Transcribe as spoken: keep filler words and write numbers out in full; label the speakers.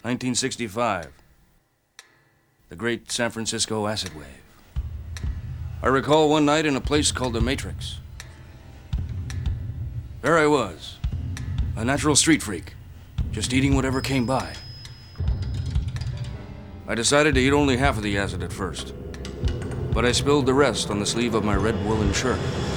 Speaker 1: nineteen sixty-five. The great San Francisco acid wave. I recall one night in a place called the Matrix. There I was, a natural street freak, just eating whatever came by. I decided to eat only half of the acid at first, but I spilled the rest on the sleeve of my red woolen shirt.